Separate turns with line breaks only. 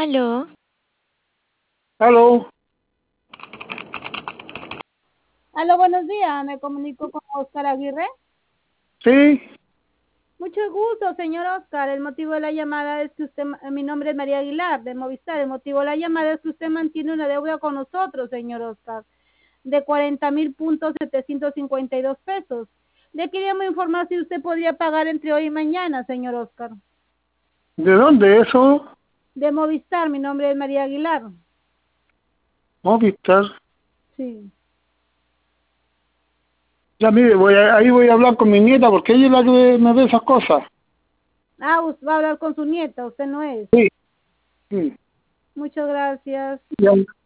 Aló,
Aló,
Aló, buenos días. Me comunico con Oscar Aguirre.
sí,
Mucho gusto, señor Oscar. El motivo de la llamada es que mi nombre es María Aguilar, de Movistar. El motivo de la llamada es que usted mantiene una deuda con nosotros, señor Oscar, de 40.752 pesos. Le queríamos informar si usted podría pagar entre hoy y mañana, señor Oscar.
¿de dónde eso?
De Movistar, mi nombre es María Aguilar.
Movistar.
Sí.
Ya mire, ahí voy a hablar con mi nieta porque ella es la que me ve esas cosas.
Ah, usted va a hablar con su nieta, usted no es.
Sí, sí.
Muchas gracias.
Ya,